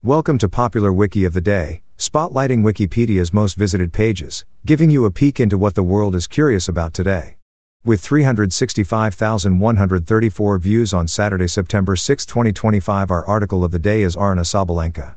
Welcome to Popular Wiki of the Day, spotlighting Wikipedia's most visited pages, giving you a peek into what the world is curious about today. With 365,134 views on Saturday, September 6, 2025, our article of the day is Aryna Sabalenka.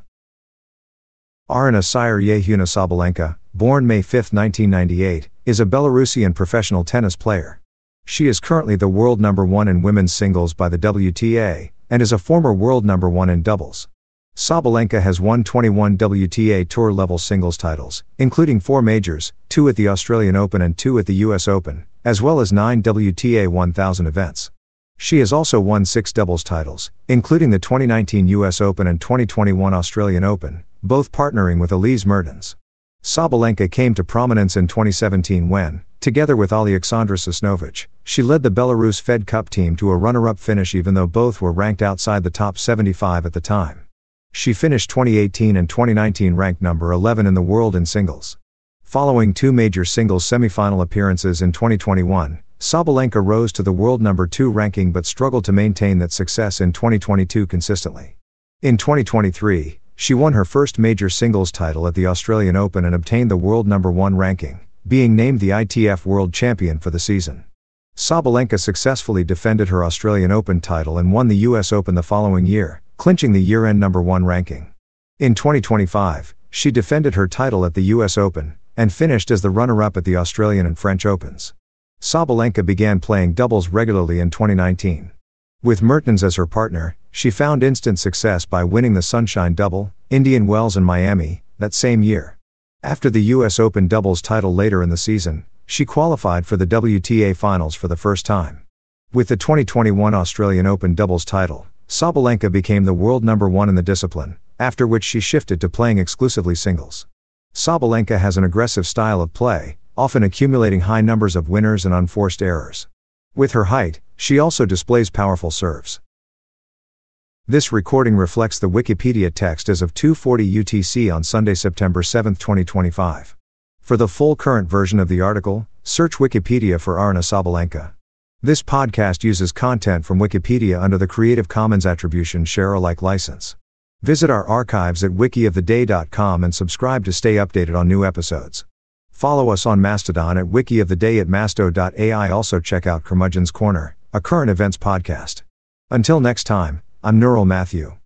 Aryna Saryevna Sabalenka, born May 5, 1998, is a Belarusian professional tennis player. She is currently the world number 1 in women's singles by the WTA, and is a former world number 1 in doubles. Sabalenka has won 21 WTA Tour-level singles titles, including 4 majors, 2 at the Australian Open and 2 at the US Open, as well as 9 WTA 1000 events. She has also won 6 doubles titles, including the 2019 US Open and 2021 Australian Open, both partnering with Elise Mertens. Sabalenka came to prominence in 2017 when, together with Alexandra Sosnovic, she led the Belarus Fed Cup team to a runner-up finish even though both were ranked outside the top 75 at the time. She finished 2018 and 2019 ranked number 11 in the world in singles. Following 2 major singles semifinal appearances in 2021, Sabalenka rose to the world number 2 ranking but struggled to maintain that success in 2022 consistently. In 2023, she won her first major singles title at the Australian Open and obtained the world number 1 ranking, being named the ITF World Champion for the season. Sabalenka successfully defended her Australian Open title and won the US Open the following year, clinching the year-end number 1 ranking. In 2025, she defended her title at the US Open, and finished as the runner-up at the Australian and French Opens. Sabalenka began playing doubles regularly in 2019. With Mertens as her partner, she found instant success by winning the Sunshine Double, Indian Wells and Miami, that same year. After the US Open doubles title later in the season, she qualified for the WTA Finals for the first time. With the 2021 Australian Open doubles title, Sabalenka became the world number 1 in the discipline, after which she shifted to playing exclusively singles. Sabalenka has an aggressive style of play, often accumulating high numbers of winners and unforced errors. With her height, she also displays powerful serves. This recording reflects the Wikipedia text as of 2:40 UTC on Sunday, September 7, 2025. For the full current version of the article, search Wikipedia for Aryna Sabalenka. This podcast uses content from Wikipedia under the Creative Commons Attribution Share Alike license. Visit our archives at wikioftheday.com and subscribe to stay updated on new episodes. Follow us on Mastodon at wikioftheday at masto.ai. Also check out Curmudgeon's Corner, a current events podcast. Until next time, I'm Neural Matthew.